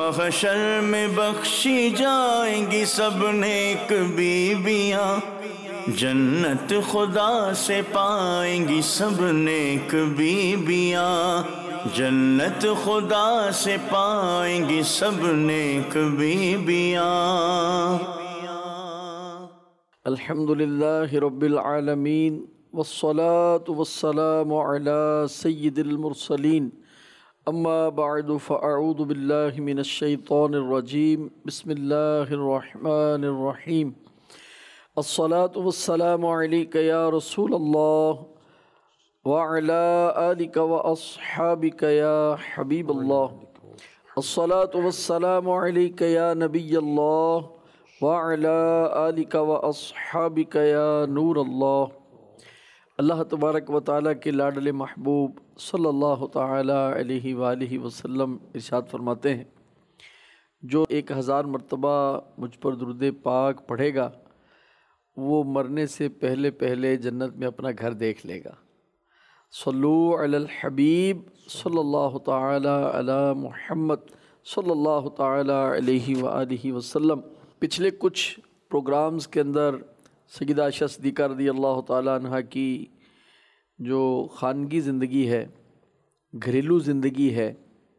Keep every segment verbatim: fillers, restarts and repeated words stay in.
محشر میں بخشی جائیں گی سب نیک بیویاں، جنت خدا سے پائیں گی سب نیک بیویاں، جنت خدا سے پائیں گی سب نیک بیویاں۔ الحمدللہ رب العالمین والصلاة والسلام علی سید المرسلین، اما بعد فاعوذ باللہ من الشیطان الرجیم، بسم اللہ الرحمن الرحیم۔ الصلاة والسلام علیک یا رسول اللہ وعلی آلک واصحابک یا حبیب اللہ، الصلاة والسلام علیک یا نبی اللہ وعلی آلک واصحابک یا نور اللہ۔ اللہ تبارک و تعالیٰ کے لاڈلے محبوب صلی اللہ تعالیٰ علیہ وآلہ وسلم ارشاد فرماتے ہیں، جو ایک ہزار مرتبہ مجھ پر درود پاک پڑھے گا وہ مرنے سے پہلے پہلے جنت میں اپنا گھر دیکھ لے گا۔ صلو علی الحبیب صلی اللہ تعالیٰ علی محمد صلی اللہ تعالیٰ علیہ وآلہ وسلم۔ پچھلے کچھ پروگرامز کے اندر سیدہ عائشہ صدیقہ رضی اللہ تعالیٰ عنہ کی جو خانگی زندگی ہے، گھریلو زندگی ہے،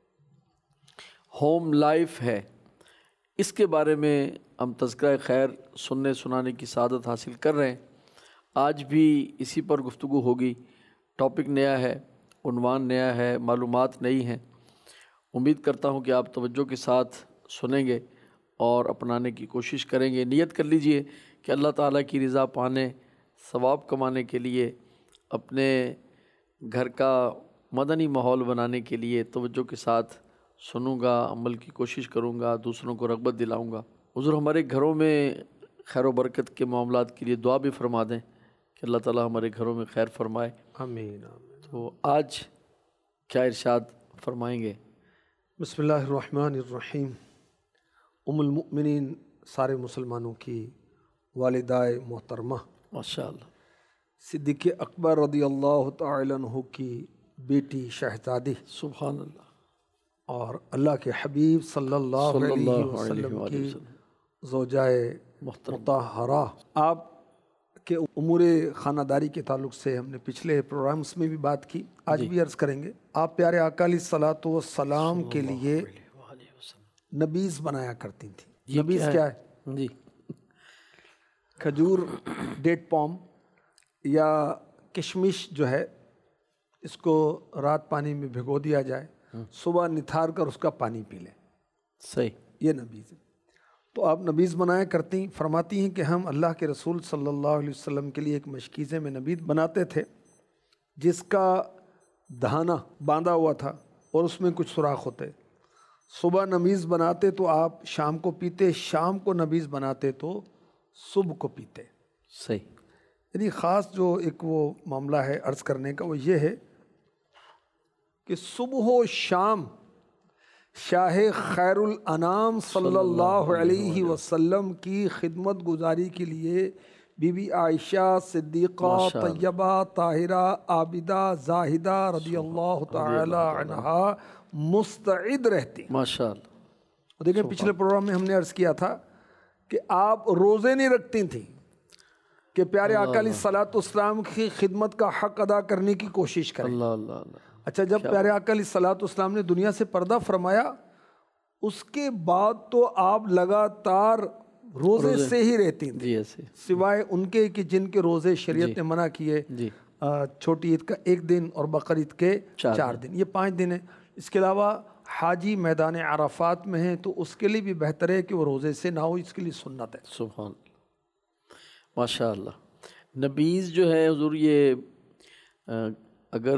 ہوم لائف ہے، اس کے بارے میں ہم تذکرہ خیر سننے سنانے کی سعادت حاصل کر رہے ہیں۔ آج بھی اسی پر گفتگو ہوگی۔ ٹاپک نیا ہے، عنوان نیا ہے، معلومات نئی ہیں۔ امید کرتا ہوں کہ آپ توجہ کے ساتھ سنیں گے اور اپنانے کی کوشش کریں گے۔ نیت کر لیجئے کہ اللہ تعالیٰ کی رضا پانے، ثواب کمانے کے لیے، اپنے گھر کا مدنی ماحول بنانے کے لیے توجہ کے ساتھ سنوں گا، عمل کی کوشش کروں گا، دوسروں کو رغبت دلاؤں گا۔ حضور ہمارے گھروں میں خیر و برکت کے معاملات کے لیے دعا بھی فرما دیں کہ اللہ تعالیٰ ہمارے گھروں میں خیر فرمائے۔ آمین آمین۔ تو آج کیا ارشاد فرمائیں گے؟ بسم اللہ الرحمن الرحیم۔ ام المؤمنین سارے مسلمانوں کی والدائے محترمہ ماشاءاللہ صدیق اکبر رضی اللہ تعالی عنہ کی بیٹی شہزادی، سبحان اللہ، اور اللہ کے حبیب صلی اللہ صلی علیہ اللہ علیہ وسلم وآلہ کی وسلم زوجائے محترم۔ مطہرہ، آپ کے امور خانہ داری کے تعلق سے ہم نے پچھلے پروگرامز میں بھی بات کی، آج بھی عرض کریں گے۔ آپ پیارے آقا علیہ الصلوۃ والسلام کے لیے نبیذ بنایا کرتی تھیں۔ نبیذ کیا ہے؟ جی، کھجور، ڈیٹ پام یا کشمش جو ہے، اس کو رات پانی میں بھگو دیا جائے، صبح نتھار کر اس کا پانی پی لیں، صحیح، یہ نبیذ ہے۔ تو آپ نبیذ بنایا کرتی، فرماتی ہیں کہ ہم اللہ کے رسول صلی اللہ علیہ وسلم کے لیے ایک مشکیزے میں نبیذ بناتے تھے جس کا دہانہ باندھا ہوا تھا اور اس میں کچھ سوراخ ہوتے۔ صبح نبیذ بناتے تو آپ شام کو پیتے، شام کو نبیذ بناتے تو صبح کو پیتے۔ صحیح، یعنی خاص جو ایک وہ معاملہ ہے عرض کرنے کا، وہ یہ ہے کہ صبح و شام شاہ خیر الانام صلی اللہ علیہ وسلم کی خدمت گزاری کے لیے بی بی عائشہ صدیقہ طیبہ طاہرہ عابدہ زاہدہ رضی اللہ تعالی عنہا مستعد رہتی۔ ماشاءاللہ۔ دیکھیں پچھلے پروگرام میں ہم نے عرض کیا تھا کہ آپ روزے نہیں رکھتی تھیں کہ پیارے آقا علیہ الصلوۃ والسلام کی خدمت کا حق ادا کرنے کی کوشش کریں۔ اللہ اللہ اللہ۔ اچھا، جب پیارے آقا علیہ الصلوۃ والسلام نے دنیا سے پردہ فرمایا، اس کے بعد تو آپ لگاتار روزے سے ہی رہتی تھیں، سوائے ان کے کہ جن کے روزے شریعت نے منع کیے، چھوٹی عید کا ایک دن اور بقر عید کے چار دن، یہ پانچ دن ہیں۔ اس کے علاوہ حاجی میدان عرفات میں ہیں تو اس کے لیے بھی بہتر ہے کہ وہ روزے سے نہ ہو، اس کے لیے سنت ہے۔ سبحان اللہ، ماشاء اللہ۔ نبیذ جو ہے حضور، یہ اگر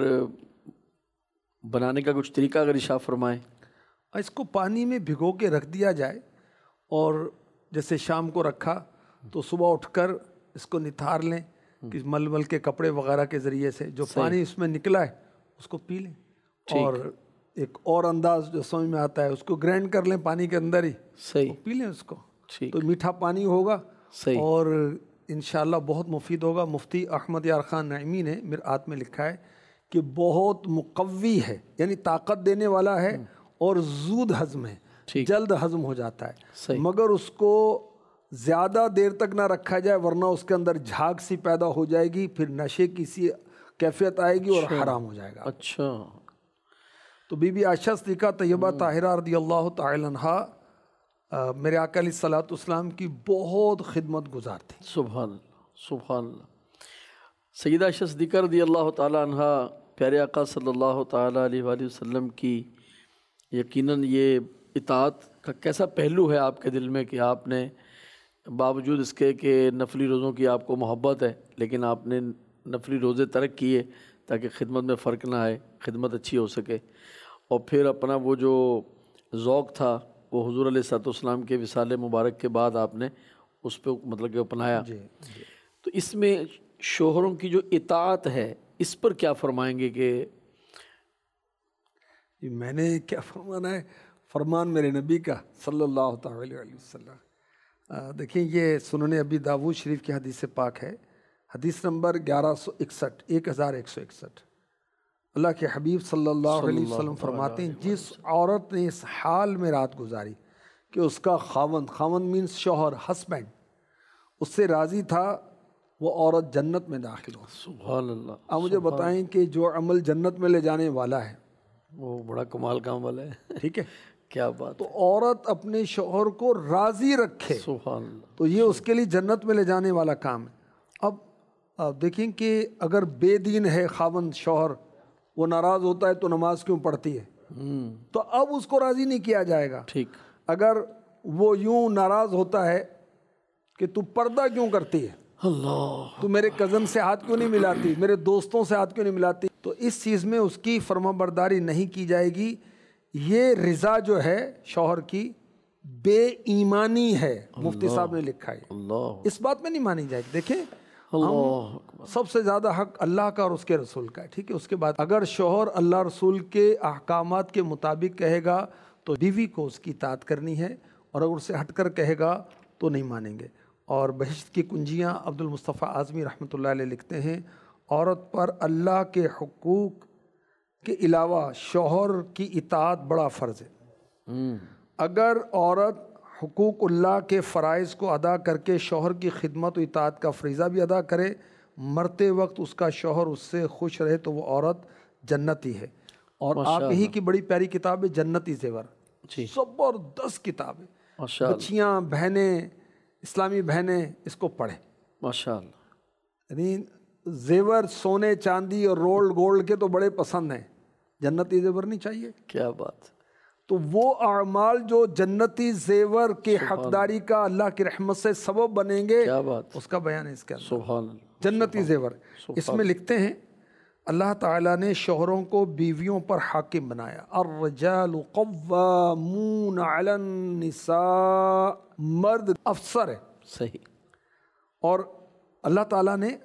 بنانے کا کچھ طریقہ اگر ارشاد فرمائیں۔ اس کو پانی میں بھگو کے رکھ دیا جائے، اور جیسے شام کو رکھا تو صبح اٹھ کر اس کو نتھار لیں، کہ مل مل کے کپڑے وغیرہ کے ذریعے سے جو پانی اس میں نکلا ہے اس کو پی لیں۔ اور ایک اور انداز جو سمجھ میں آتا ہے، اس کو گرینڈ کر لیں پانی کے اندر ہی، صحیح، پی لیں اس کو، تو میٹھا پانی ہوگا اور انشاءاللہ بہت مفید ہوگا۔ مفتی احمد یار خان نعیمی نے مرآت میں لکھا ہے کہ بہت مقوی ہے، یعنی طاقت دینے والا ہے اور زود ہضم ہے۔ جلد ہضم ہو جاتا ہے، صحیح۔ مگر اس کو زیادہ دیر تک نہ رکھا جائے ورنہ اس کے اندر جھاگ سی پیدا ہو جائے گی، پھر نشے کی سی کیفیت آئے گی اور حرام ہو جائے گا۔ اچھا، تو بی بی عائشہ صدیقہ طیبہ طاہرہ رضی اللہ تعالی عنہا میرے آقا علیہ الصلوۃ والسلام کی بہت خدمت گزار تھی۔ سبحان اللہ، سبحان اللہ۔ سیدہ عائشہ صدیقہ رضی اللہ تعالی عنہا پیارے آقا صلی اللہ تعالی علیہ وآلہ وسلم کی یقیناً یہ اطاعت کا کیسا پہلو ہے آپ کے دل میں کہ آپ نے باوجود اس کے کہ نفلی روزوں کی آپ کو محبت ہے لیکن آپ نے نفلی روزے ترک کیے تاکہ خدمت میں فرق نہ آئے، خدمت اچھی ہو سکے، اور پھر اپنا وہ جو ذوق تھا وہ حضور علیہ الصلوۃ والسلام کے وصال مبارک کے بعد آپ نے اس پہ مطلب کہ اپنایا۔ جی جی۔ تو اس میں شوہروں کی جو اطاعت ہے اس پر کیا فرمائیں گے کہ میں نے کیا فرمانا ہے؟ فرمان میرے نبی کا صلی اللہ تعالی علیہ وسلم۔ دیکھیں یہ سنن ابی داؤد شریف کی حدیث پاک ہے، حدیث نمبر گیارہ سو اکسٹھ ایک ہزار ایک سو اکسٹھ۔ اللہ کے حبیب صلی اللہ علیہ وسلم فرماتے ہیں جس عورت نے اس حال میں رات گزاری کہ اس کا خاوند، خاوند مینس شوہر، ہسبینڈ، اس سے راضی تھا، وہ عورت جنت میں داخل ہو۔ سبحان اللہ۔ آپ مجھے بتائیں کہ جو عمل جنت میں لے جانے والا ہے وہ بڑا کمال کا عمل ہے، ٹھیک ہے، کیا بات تو عورت اپنے شوہر کو راضی رکھے سبحان اللہ۔ تو یہ اس کے لیے جنت میں لے جانے والا کام ہے۔ اب آپ دیکھیں کہ اگر بے دین ہے خاوند شوہر، وہ ناراض ہوتا ہے تو نماز کیوں پڑھتی ہے؟ تو اب اس کو راضی نہیں کیا جائے گا۔ ٹھیک۔ اگر وہ یوں ناراض ہوتا ہے کہ تو پردہ کیوں کرتی ہے، اللہ، تو میرے کزن سے ہاتھ کیوں نہیں ملاتی، میرے دوستوں سے ہاتھ کیوں نہیں ملاتی، تو اس چیز میں اس کی فرما برداری نہیں کی جائے گی۔ یہ رضا جو ہے شوہر کی بے ایمانی ہے، مفتی صاحب نے لکھا ہے، اللہ، اس بات میں نہیں مانی جائے گی۔ دیکھیں اللہ، سب سے زیادہ حق اللہ کا اور اس کے رسول کا ہے، ٹھیک ہے۔ اس کے بعد اگر شوہر اللہ رسول کے احکامات کے مطابق کہے گا تو بیوی کو اس کی اطاعت کرنی ہے، اور اگر اسے ہٹ کر کہے گا تو نہیں مانیں گے۔ اور بہشت کی کنجیاں عبد المصطفیٰ اعظمی رحمۃ اللہ علیہ لکھتے ہیں عورت پر اللہ کے حقوق کے علاوہ شوہر کی اطاعت بڑا فرض ہے۔ اگر عورت حقوق اللہ کے فرائض کو ادا کر کے شوہر کی خدمت و اطاعت کا فریضہ بھی ادا کرے، مرتے وقت اس کا شوہر اس سے خوش رہے تو وہ عورت جنتی ہے۔ اور آپ ہی کی بڑی پیاری کتاب ہے جنتی زیور، زبردست کتاب ہے، ماشاء اللہ، بچیاں، بہنیں، اسلامی بہنیں اس کو پڑھیں۔ ماشاء اللہ، یعنی زیور سونے چاندی اور رولڈ گولڈ کے تو بڑے پسند ہیں، جنتی زیور نہیں چاہیے؟ کیا بات، تو وہ اعمال جو جنتی زیور کے حقداری کا اللہ کی رحمت سے سبب بنیں گے، کیا بات، اس کا بیان ہے اس کے اندر۔ سبحان اللہ، جنتی زیور اس میں لکھتے ہیں اللہ تعالیٰ نے شوہروں کو بیویوں پر حاکم بنایا، الرجال قوامون علی النساء، مرد افسر ہے، صحیح، اور اللہ تعالیٰ نے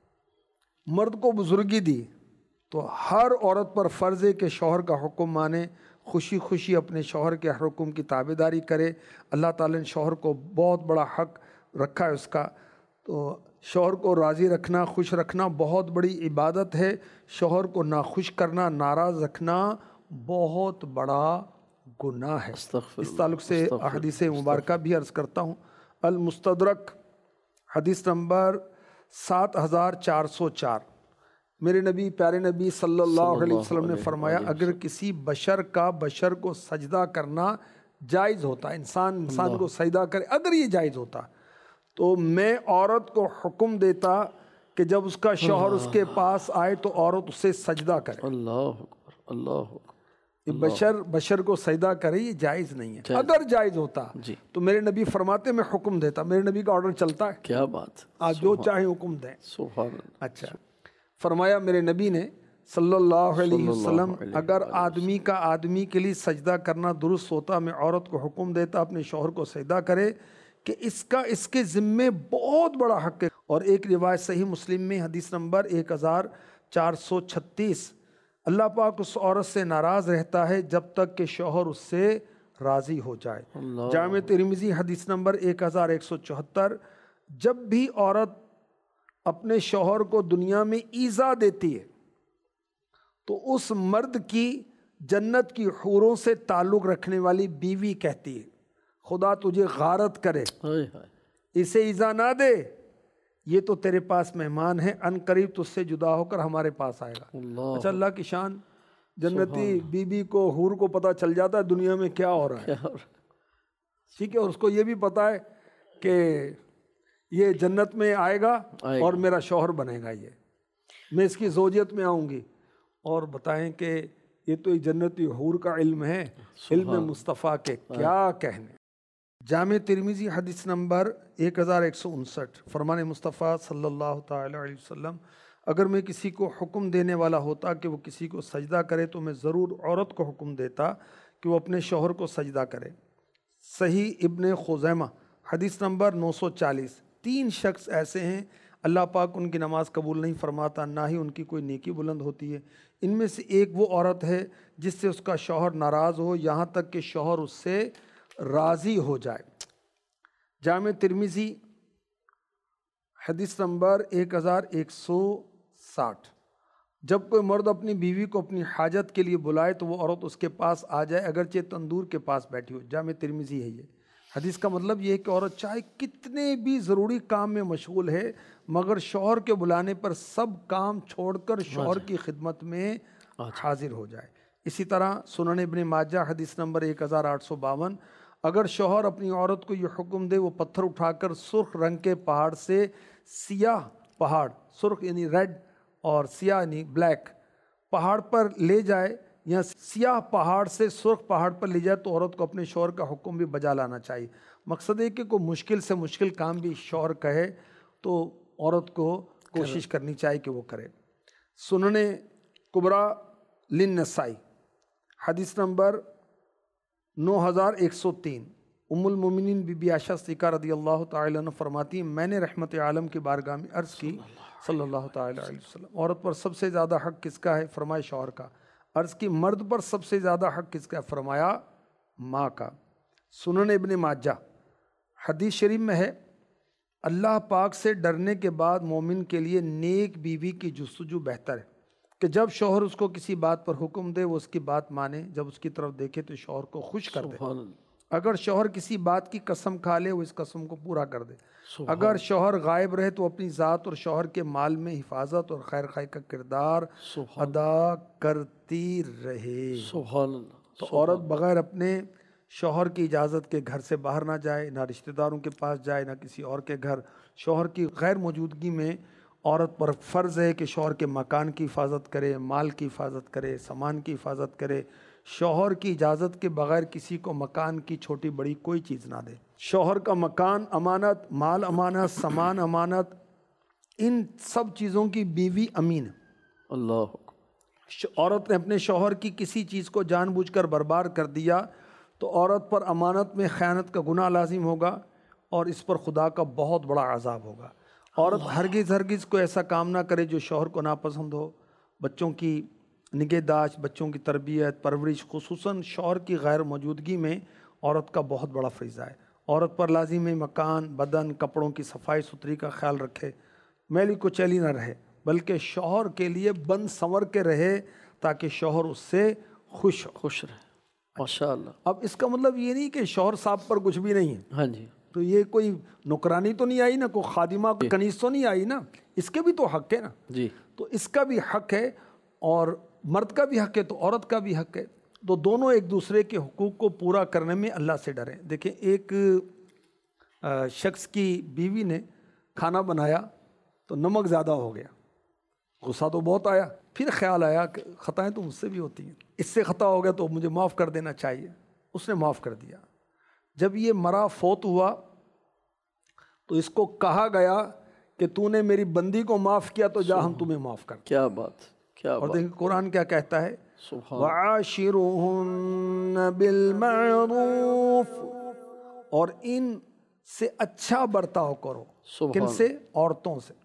مرد کو بزرگی دی، تو ہر عورت پر فرض ہے کہ شوہر کا حکم مانے، خوشی خوشی اپنے شوہر کے ہر حکم کی تابعداری کرے۔ اللہ تعالیٰ نے شوہر کو بہت بڑا حق رکھا ہے اس کا، تو شوہر کو راضی رکھنا، خوش رکھنا بہت بڑی عبادت ہے۔ شوہر کو ناخوش کرنا، ناراض رکھنا بہت بڑا گناہ ہے۔ اس تعلق سے احادیث مبارکہ بھی عرض کرتا ہوں۔ المستدرک حدیث نمبر سات ہزار چار سو چار، میرے نبی پیارے نبی صلی اللہ علیہ وسلم نے فرمایا اگر کسی بشر کا بشر کو سجدہ کرنا جائز ہوتا، انسان انسان کو سجدہ کرے، اگر یہ جائز ہوتا تو میں عورت کو حکم دیتا کہ جب اس کا شوہر اس کے پاس آئے تو عورت اسے سجدہ کرے۔ اللہ اکبر، اللہ اکبر، بشر بشر کو سجدہ کرے، یہ جائز نہیں ہے۔ اگر جائز ہوتا تو میرے نبی فرماتے میں حکم دیتا، میرے نبی کا آرڈر چلتا ہے، کیا بات، آج جو چاہے حکم دیں۔ سبحان اللہ، اچھا، فرمایا میرے نبی نے صلی اللہ علیہ وسلم اگر آدمی کا آدمی کے لیے سجدہ کرنا درست ہوتا، میں عورت کو حکم دیتا اپنے شوہر کو سجدہ کرے کہ اس کا اس کے ذمے بہت بڑا حق ہے۔ اور ایک روایت صحیح مسلم میں حدیث نمبر ایک ہزار چار سو چھتیس، اللہ پاک اس عورت سے ناراض رہتا ہے جب تک کہ شوہر اس سے راضی ہو جائے۔ جامع ترمذی حدیث نمبر ایک ہزار ایک سو چوہتر، جب بھی عورت اپنے شوہر کو دنیا میں ایذا دیتی ہے تو اس مرد کی جنت کی حوروں سے تعلق رکھنے والی بیوی کہتی ہے خدا تجھے غارت کرے، اسے ایذا نہ دے، یہ تو تیرے پاس مہمان ہے، ان قریب تجھ سے جدا ہو کر ہمارے پاس آئے گا۔ اللہ اچھا، اللہ کی شان، جنتی بی بی کو حور کو پتہ چل جاتا ہے دنیا میں کیا ہو رہا ہے، ٹھیک ہے، اور اس کو یہ بھی پتہ ہے کہ یہ جنت میں آئے گا اور میرا شوہر بنے گا، یہ میں اس کی زوجیت میں آؤں گی۔ اور بتائیں کہ یہ تو ایک جنتی حور کا علم ہے، علم مصطفیٰ کے کیا کہنے۔ جامع ترمذی حدیث نمبر ایک ہزار ایک سو انسٹھ، فرمان مصطفیٰ صلی اللہ تعالی علیہ وسلم، اگر میں کسی کو حکم دینے والا ہوتا کہ وہ کسی کو سجدہ کرے تو میں ضرور عورت کو حکم دیتا کہ وہ اپنے شوہر کو سجدہ کرے۔ صحیح ابن خزیمہ حدیث نمبر نو سو چالیس، تین شخص ایسے ہیں اللہ پاک ان کی نماز قبول نہیں فرماتا، نہ ہی ان کی کوئی نیکی بلند ہوتی ہے۔ ان میں سے ایک وہ عورت ہے جس سے اس کا شوہر ناراض ہو یہاں تک کہ شوہر اس سے راضی ہو جائے۔ جامع ترمذی حدیث نمبر ایک ہزار ایک سو ساٹھ، جب کوئی مرد اپنی بیوی کو اپنی حاجت کے لیے بلائے تو وہ عورت اس کے پاس آ جائے اگرچہ تندور کے پاس بیٹھی ہو۔ جامع ترمذی ہے یہ حدیث کا مطلب یہ ہے کہ عورت چاہے کتنے بھی ضروری کام میں مشغول ہے مگر شوہر کے بلانے پر سب کام چھوڑ کر شوہر کی خدمت میں حاضر ہو جائے۔ اسی طرح سنن ابن ماجہ حدیث نمبر ایک ہزار آٹھ سو باون، اگر شوہر اپنی عورت کو یہ حکم دے وہ پتھر اٹھا کر سرخ رنگ کے پہاڑ سے سیاہ پہاڑ، سرخ یعنی ریڈ اور سیاہ یعنی بلیک، پہاڑ پر لے جائے یا سیاہ پہاڑ سے سرخ پہاڑ پر لے جائے تو عورت کو اپنے شوہر کا حکم بھی بجا لانا چاہیے۔ مقصد ہے کہ کوئی مشکل سے مشکل کام بھی شوہر کہے تو عورت کو کوشش کرنی چاہیے کہ وہ کرے۔ سنن کبریٰ للنسائی حدیث نمبر نو ہزار ایک سو تین، ام المومنین بی بی عائشہ صدیقہ رضی اللہ تعالی عنہ فرماتی ہیں میں نے رحمت عالم کی بارگاہ میں عرض کی صلی اللہ تعالی علیہ وسلم، عورت پر سب سے زیادہ حق کس کا ہے؟ فرمایا شوہر کا۔ عرض کی مرد پر سب سے زیادہ حق کس کا ہے؟ فرمایا ماں کا۔ سنن ابن ماجہ حدیث شریف میں ہے اللہ پاک سے ڈرنے کے بعد مومن کے لیے نیک بیوی کی جستجو بہتر ہے کہ جب شوہر اس کو کسی بات پر حکم دے وہ اس کی بات مانے، جب اس کی طرف دیکھے تو شوہر کو خوش کر دے، اگر شوہر کسی بات کی قسم کھا لے وہ اس قسم کو پورا کر دے، اگر شوہر غائب رہے تو اپنی ذات اور شوہر کے مال میں حفاظت اور خیر خواہی کا کردار ادا کرتی رہے۔ تو عورت بغیر اپنے شوہر کی اجازت کے گھر سے باہر نہ جائے، نہ رشتہ داروں کے پاس جائے، نہ کسی اور کے گھر۔ شوہر کی غیر موجودگی میں عورت پر فرض ہے کہ شوہر کے مکان کی حفاظت کرے، مال کی حفاظت کرے، سامان کی حفاظت کرے، شوہر کی اجازت کے بغیر کسی کو مکان کی چھوٹی بڑی کوئی چیز نہ دے۔ شوہر کا مکان امانت، مال امانت، سامان امانت، ان سب چیزوں کی بیوی امین ہے۔ اللہ، عورت نے اپنے شوہر کی کسی چیز کو جان بوجھ کر برباد کر دیا تو عورت پر امانت میں خیانت کا گناہ لازم ہوگا اور اس پر خدا کا بہت بڑا عذاب ہوگا۔ عورت ہرگز ہرگز کوئی ایسا کام نہ کرے جو شوہر کو ناپسند ہو۔ بچوں کی نگہداشت، بچوں کی تربیت، پرورش، خصوصاً شوہر کی غیر موجودگی میں عورت کا بہت بڑا فریضہ ہے۔ عورت پر لازم ہے مکان، بدن، کپڑوں کی صفائی ستھری کا خیال رکھے، میلی کچیلی نہ رہے، بلکہ شوہر کے لیے بند سنور کے رہے تاکہ شوہر اس سے خوش خوش رہے۔ ماشاء اللہ۔ اب اس کا مطلب یہ نہیں کہ شوہر صاحب پر کچھ بھی نہیں ہے، ہاں جی، تو یہ کوئی نوکرانی تو نہیں آئی نا، کوئی خادمہ کوئی کنیز تو نہیں آئی نا، اس کے بھی تو حق ہے نا۔ جی، تو اس کا بھی حق ہے اور مرد کا بھی حق ہے تو عورت کا بھی حق ہے، تو دونوں ایک دوسرے کے حقوق کو پورا کرنے میں اللہ سے ڈریں۔ دیکھیں ایک شخص کی بیوی نے کھانا بنایا تو نمک زیادہ ہو گیا، غصہ تو بہت آیا، پھر خیال آیا کہ خطائیں تو مجھ سے بھی ہوتی ہیں، اس سے خطا ہو گیا تو مجھے معاف کر دینا چاہیے، اس نے معاف کر دیا۔ جب یہ مرا فوت ہوا تو اس کو کہا گیا کہ تو نے میری بندی کو معاف کیا تو جا ہم تمہیں معاف کر۔ کیا بات، کیا اور بات، دیکھیں قرآن کیا کہتا ہے، سبحان، وَعَاشِرُهُنَّ بِالْمَعْرُوفِ، اور ان سے اچھا برتاؤ کرو۔ سبحان، کن سے؟ عورتوں سے۔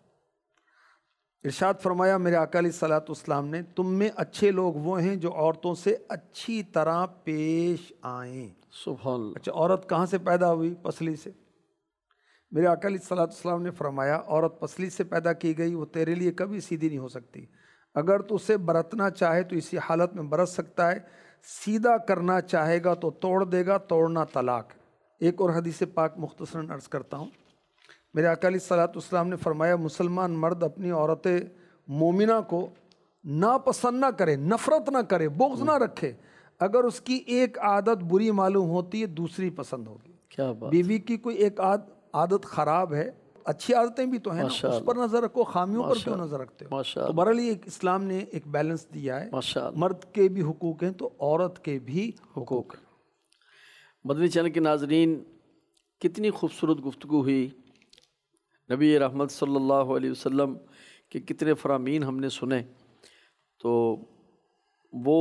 ارشاد فرمایا میرے آقا علیہ الصلوۃ والسلام نے، تم میں اچھے لوگ وہ ہیں جو عورتوں سے اچھی طرح پیش آئیں۔ سبحان اللہ، اچھا، عورت کہاں سے پیدا ہوئی؟ پسلی سے۔ میرے آقا علیہ الصلوۃ والسلام نے فرمایا عورت پسلی سے پیدا کی گئی، وہ تیرے لیے کبھی سیدھی نہیں ہو سکتی۔ اگر تو اسے برتنا چاہے تو اسی حالت میں برت سکتا ہے، سیدھا کرنا چاہے گا تو توڑ دے گا، توڑنا طلاق۔ ایک اور حدیث پاک مختصراً عرض کرتا ہوں۔ میرے آقا علیہ الصلوۃ والسلام نے فرمایا مسلمان مرد اپنی عورت مومنہ کو ناپسند نہ کرے، نفرت نہ کرے، بغض نہ رکھے، اگر اس کی ایک عادت بری معلوم ہوتی ہے دوسری پسند ہوگی۔ کیا بات، بیوی کی کوئی ایک عادت خراب ہے، اچھی عادتیں بھی تو ہیں نا، اس پر نظر رکھو، خامیوں پر کیوں نظر رکھتے ہو؟ تو بہرحال ایک اسلام نے ایک بیلنس دیا ہے، مرد کے بھی حقوق ہیں تو عورت کے بھی حقوق ہیں۔ مدنی چینل کے ناظرین، کتنی خوبصورت گفتگو ہوئی، نبی رحمت صلی اللہ علیہ وسلم کے کتنے فرامین ہم نے سنے۔ تو وہ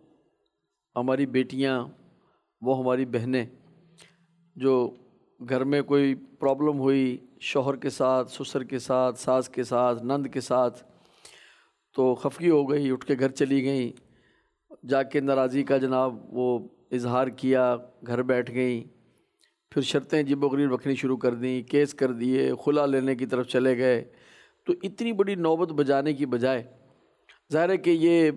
ہماری بیٹیاں، وہ ہماری بہنیں جو گھر میں کوئی پرابلم ہوئی شوہر کے ساتھ، سسر کے ساتھ، ساس کے ساتھ، نند کے ساتھ، تو خفگی ہو گئی، اٹھ کے گھر چلی گئیں، جا کے ناراضی کا جناب وہ اظہار کیا، گھر بیٹھ گئیں، پھر شرطیں عجیب و غریب رکھنی شروع کر دیں، کیس کر دیے، خلا لینے کی طرف چلے گئے۔ تو اتنی بڑی نوبت بجانے کی بجائے، ظاہر ہے کہ یہ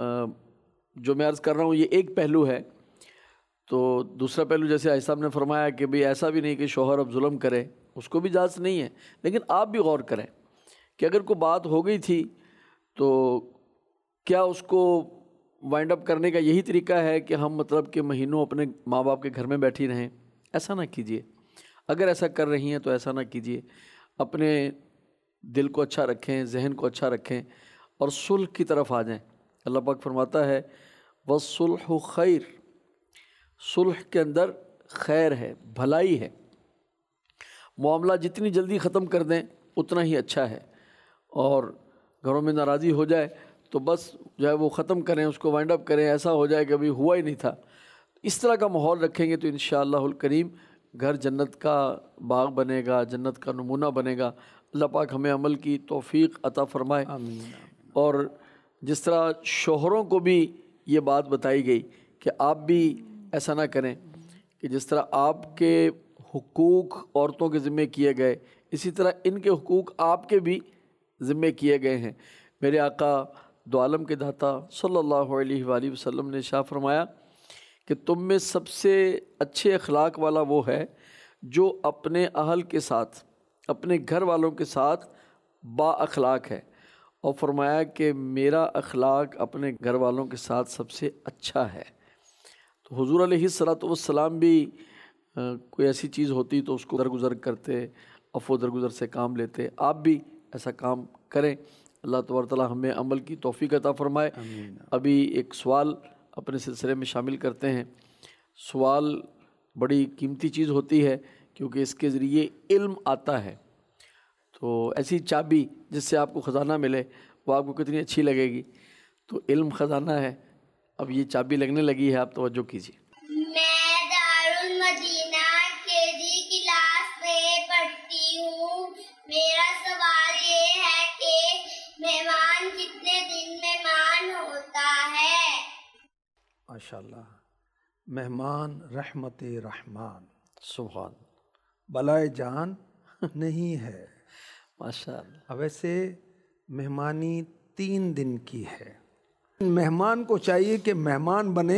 جو میں عرض کر رہا ہوں یہ ایک پہلو ہے، تو دوسرا پہلو جیسے عائشہ صاحب نے فرمایا کہ بھئی ایسا بھی نہیں کہ شوہر اب ظلم کرے، اس کو بھی اجازت نہیں ہے، لیکن آپ بھی غور کریں کہ اگر کوئی بات ہو گئی تھی تو کیا اس کو وائنڈ اپ کرنے کا یہی طریقہ ہے کہ ہم مطلب کہ مہینوں اپنے ماں باپ کے گھر میں بیٹھی رہیں؟ ایسا نہ کیجیے۔ اگر ایسا کر رہی ہیں تو ایسا نہ کیجیے، اپنے دل کو اچھا رکھیں، ذہن کو اچھا رکھیں اور صلح کی طرف آ جائیں۔ اللہ پاک فرماتا ہے وَالصُّلْحُ خیر، صلح کے اندر خیر ہے، بھلائی ہے۔ معاملہ جتنی جلدی ختم کر دیں اتنا ہی اچھا ہے، اور گھروں میں ناراضی ہو جائے تو بس جو ہے وہ ختم کریں، اس کو وائنڈ اپ کریں، ایسا ہو جائے کہ ابھی ہوا ہی نہیں تھا۔ اس طرح کا ماحول رکھیں گے تو انشاءاللہ الکریم گھر جنت کا باغ بنے گا، جنت کا نمونہ بنے گا۔ اللہ پاک ہمیں عمل کی توفیق عطا فرمائے۔ آمین۔ اور جس طرح شوہروں کو بھی یہ بات بتائی گئی کہ آپ بھی ایسا نہ کریں کہ جس طرح آپ کے حقوق عورتوں کے ذمے کیے گئے، اسی طرح ان کے حقوق آپ کے بھی ذمے کیے گئے ہیں۔ میرے آقا دو عالم کے داتا صلی اللہ علیہ وآلہ وسلم نے ارشاد فرمایا کہ تم میں سب سے اچھے اخلاق والا وہ ہے جو اپنے اہل کے ساتھ، اپنے گھر والوں کے ساتھ با اخلاق ہے، اور فرمایا کہ میرا اخلاق اپنے گھر والوں کے ساتھ سب سے اچھا ہے۔ تو حضور علیہ الصلوۃ والسلام بھی کوئی ایسی چیز ہوتی تو اس کو درگزر کرتے، عفو درگزر سے کام لیتے۔ آپ بھی ایسا کام کریں۔ اللہ تبارک تعالیٰ ہمیں عمل کی توفیق عطا فرمائے۔ ابھی ایک سوال اپنے سلسلے میں شامل کرتے ہیں۔ سوال بڑی قیمتی چیز ہوتی ہے کیونکہ اس کے ذریعے علم آتا ہے، تو ایسی چابی جس سے آپ کو خزانہ ملے وہ آپ کو کتنی اچھی لگے گی۔ تو علم خزانہ ہے، اب یہ چابی لگنے لگی ہے، آپ توجہ کیجیے۔ میں دارالمدینہ کے جی کلاس میں پڑھتی ہوں۔ میرا سوال یہ ہے کہ مہمان کتنے دن مہمان ہوتا ہے؟ ماشاءاللہ، مہمان رحمت رحمان، سبحان، بلائے جان نہیں ہے۔ ماشاءاللہ۔ اب ایسے مہمانی تین دن کی ہے۔ مہمان کو چاہیے کہ مہمان بنے،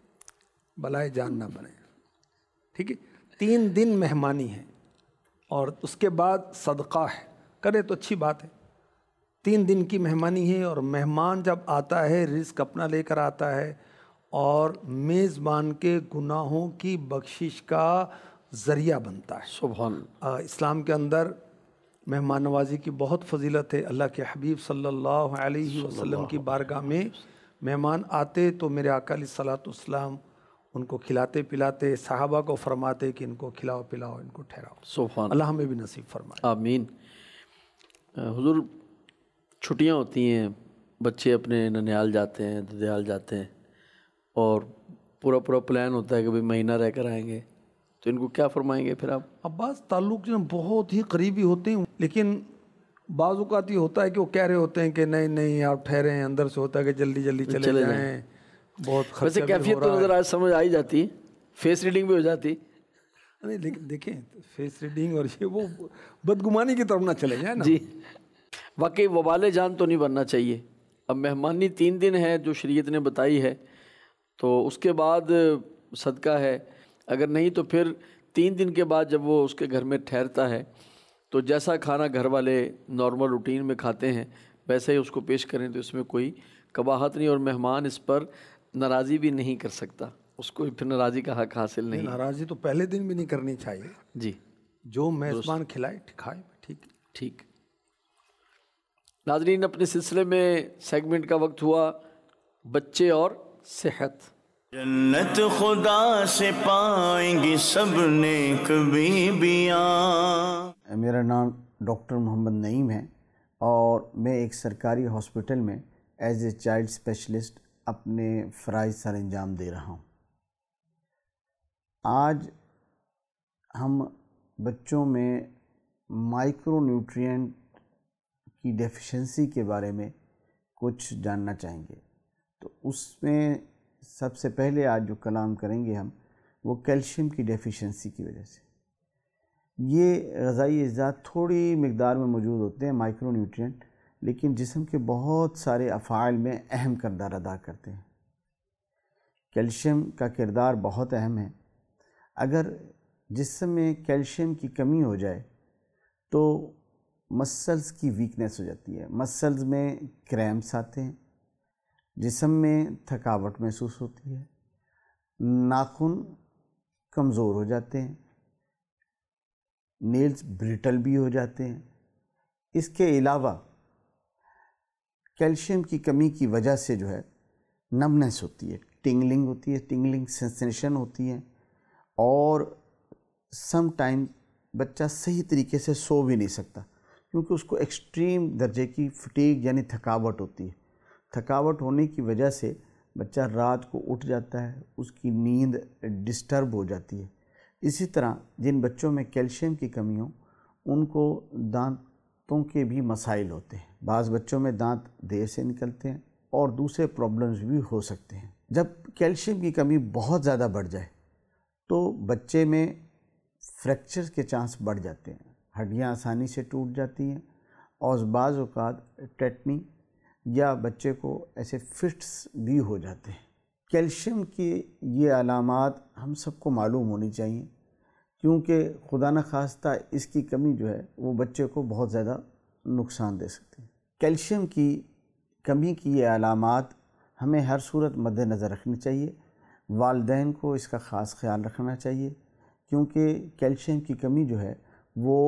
بلائے جان نہ بنے، ٹھیک ہے؟ تین دن مہمانی ہے اور اس کے بعد صدقہ ہے، کرے تو اچھی بات ہے۔ تین دن کی مہمانی ہے اور مہمان جب آتا ہے رزق اپنا لے کر آتا ہے اور میزبان کے گناہوں کی بخشش کا ذریعہ بنتا ہے۔ سبحان۔ اسلام کے اندر مہمان نوازی کی بہت فضیلت ہے۔ اللہ کے حبیب صلی اللہ علیہ وسلم کی بارگاہ میں مہمان آتے تو میرے آقا علیہ الصلوۃ والسلام ان کو کھلاتے پلاتے، صحابہ کو فرماتے کہ ان کو کھلاؤ پلاؤ، ان کو ٹھہراؤ۔ سبحان اللہ ہمیں بھی نصیب فرمائے، آمین۔ حضور چھٹیاں ہوتی ہیں، بچے اپنے ننیال جاتے ہیں، ددیال جاتے ہیں، اور پورا پورا پلان ہوتا ہے کہ بھئی مہینہ رہ کر آئیں گے، تو ان کو کیا فرمائیں گے پھر آپ؟ اب بعض تعلق جو بہت ہی قریبی ہوتے ہیں، لیکن بعض اوقات یہ ہوتا ہے کہ وہ کہہ رہے ہوتے ہیں کہ نہیں نہیں آپ ٹھہرے ہیں، اندر سے ہوتا ہے کہ جلدی جلدی چلے جائیں، بہت خرچہ ویسے بھی ہو کیفیت تو رہا ہے۔ نظر آج سمجھ آئی جاتی، فیس ریڈنگ بھی ہو جاتی۔ نہیں لیکن دیکھیں فیس ریڈنگ اور یہ وہ بدگمانی کی طرف نہ چلے جائیں نا۔ جی، واقعی وبال جان تو نہیں بننا چاہیے، اب مہمانی تین دن ہے جو شریعت نے بتائی ہے، تو اس کے بعد صدقہ ہے، اگر نہیں تو پھر تین دن کے بعد جب وہ اس کے گھر میں ٹھہرتا ہے تو جیسا کھانا گھر والے نارمل روٹین میں کھاتے ہیں ویسے ہی اس کو پیش کریں، تو اس میں کوئی قباحت نہیں، اور مہمان اس پر ناراضی بھی نہیں کر سکتا، اس کو پھر ناراضی کا حق حاصل نہیں۔ ناراضی تو پہلے دن بھی نہیں کرنی چاہیے جی، جو میزبان کھلائے کھائے، ٹھیک ٹھیک۔ ناظرین، اپنے سلسلے میں سیگمنٹ کا وقت ہوا بچے اور صحت۔ جنت خدا سے پائیں گی سب نیک بیویاں۔ میرا نام ڈاکٹر محمد نعیم ہے اور میں ایک سرکاری ہاسپٹل میں ایز اے چائلڈ اسپیشلسٹ اپنے فرائض سر انجام دے رہا ہوں۔ آج ہم بچوں میں مائکرو نیوٹرینٹ کی ڈیفیشنسی کے بارے میں کچھ جاننا چاہیں گے، تو اس میں سب سے پہلے آج جو کلام کریں گے ہم وہ کیلشیم کی ڈیفیشنسی کی وجہ سے۔ یہ غذائی اجزاء تھوڑی مقدار میں موجود ہوتے ہیں مائکرو نیوٹرینٹ، لیکن جسم کے بہت سارے افعال میں اہم کردار ادا کرتے ہیں۔ کیلشیم کا کردار بہت اہم ہے۔ اگر جسم میں کیلشیم کی کمی ہو جائے تو مسلز کی ویکنیس ہو جاتی ہے، مسلز میں کریمپس آتے ہیں، جسم میں تھکاوٹ محسوس ہوتی ہے، ناخن کمزور ہو جاتے ہیں، نیلز بریٹل بھی ہو جاتے ہیں۔ اس کے علاوہ کیلشیم کی کمی کی وجہ سے جو ہے نمنس ہوتی ہے، ٹنگلنگ ہوتی ہے، ٹنگلنگ سینسیشن ہوتی ہے، اور سم ٹائم بچہ صحیح طریقے سے سو بھی نہیں سکتا کیونکہ اس کو ایکسٹریم درجے کی فٹیگ یعنی تھکاوٹ ہوتی ہے۔ تھکاوٹ ہونے کی وجہ سے بچہ رات کو اٹھ جاتا ہے، اس کی نیند ڈسٹرب ہو جاتی ہے۔ اسی طرح جن بچوں میں کیلشیم کی کمی ہو ان کو دانتوں کے بھی مسائل ہوتے ہیں، بعض بچوں میں دانت دیر سے نکلتے ہیں اور دوسرے پرابلمز بھی ہو سکتے ہیں۔ جب کیلشیم کی کمی بہت زیادہ بڑھ جائے تو بچے میں فریکچر کے چانس بڑھ جاتے ہیں، ہڈیاں آسانی سے ٹوٹ جاتی ہیں اور بعض اوقات ٹیٹنی یا بچے کو ایسے فٹس بھی ہو جاتے ہیں۔ کیلشیم کی یہ علامات ہم سب کو معلوم ہونی چاہیے کیونکہ خدا نخواستہ اس کی کمی جو ہے وہ بچے کو بہت زیادہ نقصان دے سکتی ہے۔ کیلشیم کی کمی کی یہ علامات ہمیں ہر صورت مد نظر رکھنی چاہیے، والدین کو اس کا خاص خیال رکھنا چاہیے کیونکہ کیلشیم کی کمی جو ہے وہ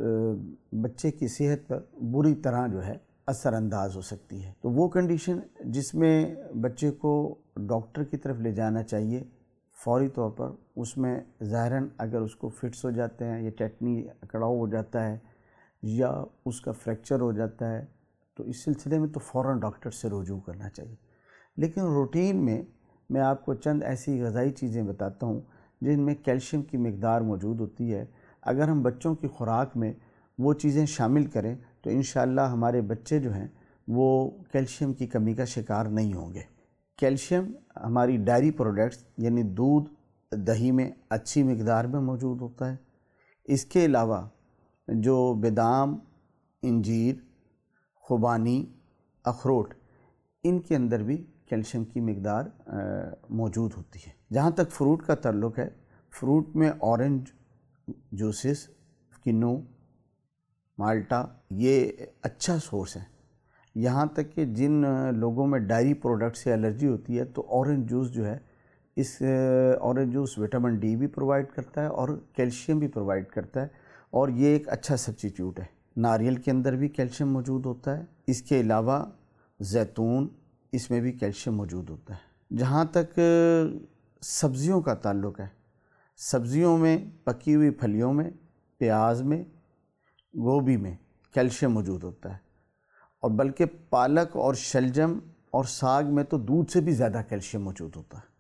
بچے کی صحت پر بری طرح جو ہے اثر انداز ہو سکتی ہے۔ تو وہ کنڈیشن جس میں بچے کو ڈاکٹر کی طرف لے جانا چاہیے فوری طور پر، اس میں ظاہراً اگر اس کو فٹس ہو جاتے ہیں یا ٹیٹنی اکڑاؤ ہو جاتا ہے یا اس کا فریکچر ہو جاتا ہے تو اس سلسلے میں تو فوراً ڈاکٹر سے رجوع کرنا چاہیے۔ لیکن روٹین میں میں آپ کو چند ایسی غذائی چیزیں بتاتا ہوں جن میں کیلشیم کی مقدار موجود ہوتی ہے۔ اگر ہم بچوں کی خوراک میں وہ چیزیں شامل کریں تو انشاءاللہ ہمارے بچے جو ہیں وہ کیلشیم کی کمی کا شکار نہیں ہوں گے۔ کیلشیم ہماری ڈائری پروڈکٹس یعنی دودھ دہی میں اچھی مقدار میں موجود ہوتا ہے۔ اس کے علاوہ جو بادام، انجیر، خوبانی، اخروٹ، ان کے اندر بھی کیلشیم کی مقدار موجود ہوتی ہے۔ جہاں تک فروٹ کا تعلق ہے، فروٹ میں اورنج جوسز، کنو، مالٹا یہ اچھا سورس ہے۔ یہاں تک کہ جن لوگوں میں ڈائری پروڈکٹ سے الرجی ہوتی ہے تو اورنج جوس جو ہے، اس اورنج جوس وٹامن ڈی بھی پرووائڈ کرتا ہے اور کیلشیم بھی پرووائڈ کرتا ہے اور یہ ایک اچھا سبسٹیٹیوٹ ہے۔ ناریل کے اندر بھی کیلشیم موجود ہوتا ہے۔ اس کے علاوہ زیتون، اس میں بھی کیلشیم موجود ہوتا ہے۔ جہاں تک سبزیوں کا تعلق ہے، سبزیوں میں پکی ہوئی پھلیوں میں، پیاز میں، گوبھی میں کیلشیم موجود ہوتا ہے، اور بلکہ پالک اور شلجم اور ساگ میں تو دودھ سے بھی زیادہ کیلشیم موجود ہوتا ہے۔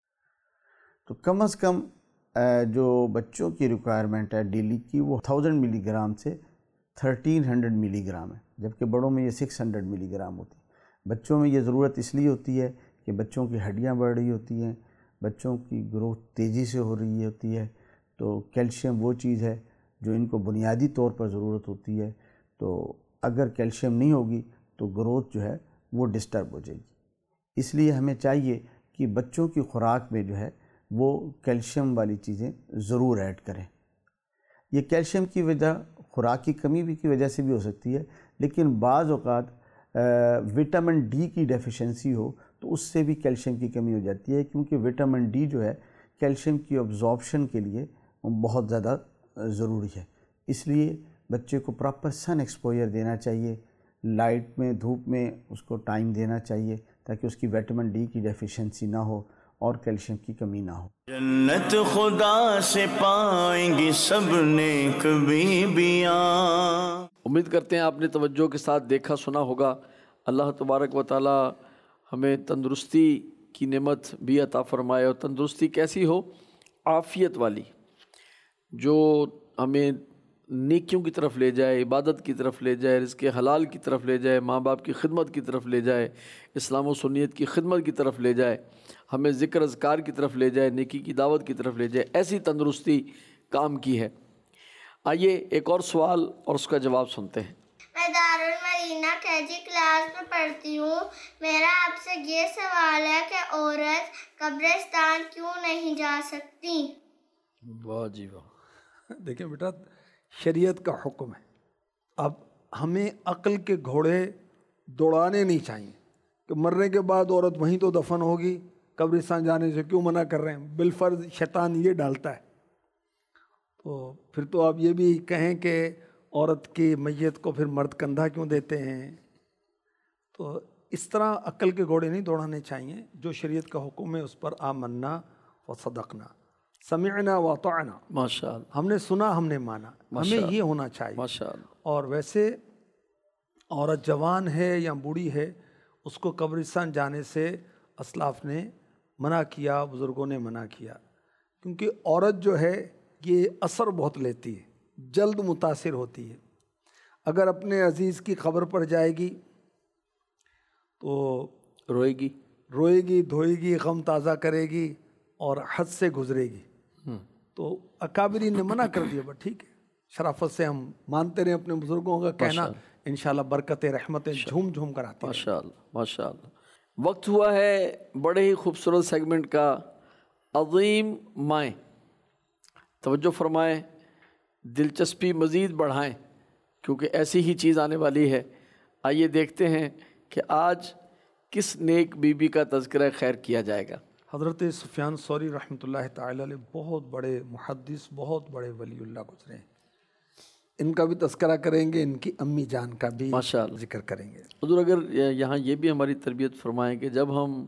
تو کم از کم جو بچوں کی ریکوائرمنٹ ہے ڈیلی کی وہ تھاؤزنڈ ملی گرام سے تھرٹین ہنڈریڈ ملی گرام ہے، جبکہ بڑوں میں یہ سکس ہنڈریڈ ملی گرام ہوتی ہے۔ بچوں میں یہ ضرورت اس لیے ہوتی ہے کہ بچوں کی ہڈیاں بڑھ رہی ہوتی ہیں، بچوں کی گروتھ تیزی سے ہو رہی ہوتی ہے، تو کیلشیم وہ چیز ہے جو ان کو بنیادی طور پر ضرورت ہوتی ہے۔ تو اگر کیلشیم نہیں ہوگی تو گروتھ جو ہے وہ ڈسٹرب ہو جائے گی۔ اس لیے ہمیں چاہیے کہ بچوں کی خوراک میں جو ہے وہ کیلشیم والی چیزیں ضرور ایڈ کریں۔ یہ کیلشیم کی وجہ خوراک کی کمی بھی کی وجہ سے بھی ہو سکتی ہے، لیکن بعض اوقات وٹامن ڈی کی ڈیفیشنسی ہو تو اس سے بھی کیلشیم کی کمی ہو جاتی ہے، کیونکہ وٹامن ڈی جو ہے کیلشیم کی ابزارپشن کے لیے بہت زیادہ ضروری ہے۔ اس لیے بچے کو پراپر سن ایکسپوجر دینا چاہیے، لائٹ میں دھوپ میں اس کو ٹائم دینا چاہیے تاکہ اس کی وٹامن ڈی کی ڈیفیشنسی نہ ہو اور کیلشیم کی کمی نہ ہو۔ جنت خدا سے پائیں گی سب نیک بیبیاں۔ امید کرتے ہیں آپ نے توجہ کے ساتھ دیکھا سنا ہوگا۔ اللہ تبارک و تعالی ہمیں تندرستی کی نعمت بھی عطا فرمائے، اور تندرستی کیسی ہو؟ عافیت والی، جو ہمیں نیکیوں کی طرف لے جائے، عبادت کی طرف لے جائے، رزق حلال کی طرف لے جائے، ماں باپ کی خدمت کی طرف لے جائے، اسلام و سنیت کی خدمت کی طرف لے جائے، ہمیں ذکر اذکار کی طرف لے جائے، نیکی کی دعوت کی طرف لے جائے، ایسی تندرستی کام کی ہے۔ آئیے ایک اور سوال اور اس کا جواب سنتے ہیں۔ میں دارالمدینہ کے جی کلاس میں پڑھتی ہوں۔ میرا آپ سے یہ سوال ہے کہ عورت قبرستان کیوں نہیں جا سکتی؟ واہ جی واہ۔ دیکھیں بیٹا، شریعت کا حکم ہے۔ اب ہمیں عقل کے گھوڑے دوڑانے نہیں چاہیے کہ مرنے کے بعد عورت وہیں تو دفن ہوگی، قبرستان جانے سے کیوں منع کر رہے ہیں؟ بالفرض شیطان یہ ڈالتا ہے، تو پھر تو آپ یہ بھی کہیں کہ عورت کی میت کو پھر مرد کندھا کیوں دیتے ہیں؟ تو اس طرح عقل کے گھوڑے نہیں دوڑانے چاہیے۔ جو شریعت کا حکم ہے اس پر آمنا و صدقنا، سمعنا و اطعنا، ماشاء اللہ، ہم نے سنا، ہم نے مانا، ہمیں یہ ہونا چاہیے۔ ماشاء اللہ۔ اور ویسے عورت جوان ہے یا بوڑھی ہے، اس کو قبرستان جانے سے اسلاف نے منع کیا، بزرگوں نے منع کیا، کیونکہ عورت جو ہے یہ اثر بہت لیتی ہے، جلد متاثر ہوتی ہے۔ اگر اپنے عزیز کی خبر پڑ جائے گی تو روئے گی، روئے گی، دھوئے گی، غم تازہ کرے گی اور حد سے گزرے گی۔ تو اکابرین نے منع کر دیا، بس ٹھیک ہے، شرافت سے ہم مانتے رہے اپنے بزرگوں کا کہنا، انشاءاللہ برکت رحمتیں جھوم جھوم کر آتی ہیں۔ ماشاء اللہ ماشاء اللہ۔ وقت ہوا ہے بڑے ہی خوبصورت سیگمنٹ کا، عظیم مائیں۔ توجہ فرمائیں، دلچسپی مزید بڑھائیں، کیونکہ ایسی ہی چیز آنے والی ہے۔ آئیے دیکھتے ہیں کہ آج کس نیک بی بی کا تذکرہ خیر کیا جائے گا۔ حضرت سفیان ثوری رحمۃ اللہ تعالی علیہ بہت بڑے محدث، بہت بڑے ولی اللہ گزرے ہیں، ان کا بھی تذکرہ کریں گے، ان کی امی جان کا بھی ذکر کریں گے۔ حضور اگر یہاں یہ بھی ہماری تربیت فرمائیں کہ جب ہم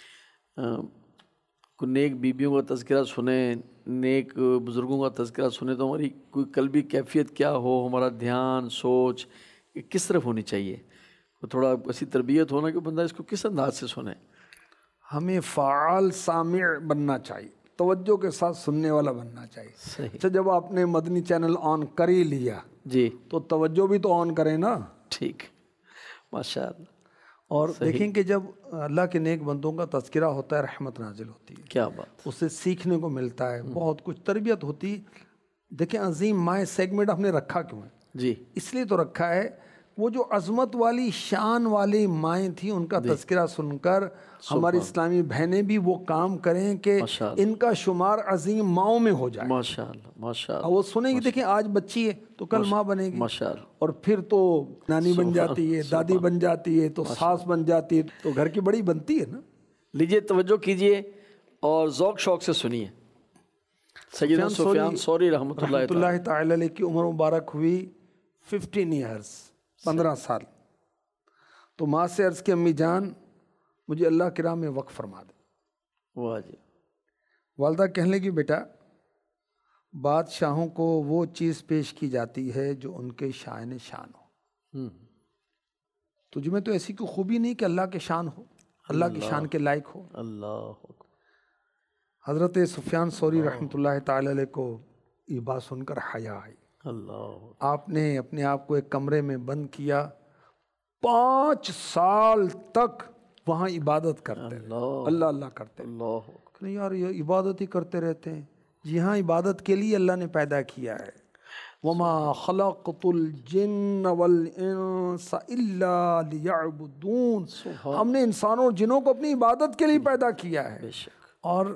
کوئی نیک بیبیوں کا تذکرہ سنیں، نیک بزرگوں کا تذکرہ سنیں، تو ہماری کوئی قلبی کیفیت کیا ہو، ہمارا دھیان، سوچ کس طرف ہونی چاہیے، تھوڑا ایسی تربیت ہونا کہ بندہ اس کو کس انداز سے سنے۔ ہمیں فعال سامع بننا چاہیے، توجہ کے ساتھ سننے والا بننا چاہیے۔ اچھا، جب آپ نے مدنی چینل آن کر ہی لیا جی تو توجہ بھی تو آن کریں نا۔ ٹھیک، ماشاء اللہ۔ اور دیکھیں کہ جب اللہ کے نیک بندوں کا تذکرہ ہوتا ہے، رحمت نازل ہوتی ہے، کیا بات، اس سے سیکھنے کو ملتا ہے، بہت کچھ تربیت ہوتی۔ دیکھیں عظیم مائیں سیگمنٹ ہم نے رکھا کیوں ہے؟ جی اس لیے تو رکھا ہے، وہ جو عظمت والی شان والی مائیں تھیں، ان کا تذکرہ سن کر ہماری اسلامی بہنیں بھی وہ کام کریں کہ ان کا شمار عظیم ماؤں میں ہو جائے۔ ماشاء اللہ ماشاء اللہ۔ وہ سنیں گی، دیکھیں آج بچی ہے تو کل ماں بنے گی، ماشاء اللہ، اور پھر تو نانی بن جاتی ہے، دادی بن جاتی ہے، تو ساس بن جاتی ہے، تو گھر کی بڑی بنتی ہے نا۔ لیجئے توجہ کیجئے اور ذوق شوق سے سنیے۔ سیدنا سفیان ثوری رحمۃ اللہ تعالی علیہ کی عمر مبارک ہوئی ففٹین ایئرز، پندرہ سال۔ تو ماں سے عرض کی امی جان مجھے اللہ کی راہ میں وقف فرما دے۔ واہ جی۔ والدہ کہنے لگی بیٹا بادشاہوں کو وہ چیز پیش کی جاتی ہے جو ان کے شائن شان ہو، تجھ میں تو ایسی کوئی خوبی نہیں کہ اللہ کے شان ہو، اللہ کی شان کے لائق ہو۔ اللہ۔ حضرت سفیان ثوری رحمۃ اللہ تعالی علیہ کو یہ بات سن کر حیا آئی۔ اللہ۔ آپ نے اپنے آپ کو ایک کمرے میں بند کیا، پانچ سال تک وہاں عبادت کرتے رہے، اللہ اللہ کرتے رہے۔ کہ یار یہ عبادت ہی کرتے رہتے ہیں۔ جی ہاں، عبادت کے لیے اللہ نے پیدا کیا ہے۔ वमा खलक़तुल जिन्न वल इंसा इल्ला लियअबुदून, हमने इंसानों और जिनों को अपनी इबादत के लिए पैदा किया है। बेशक। और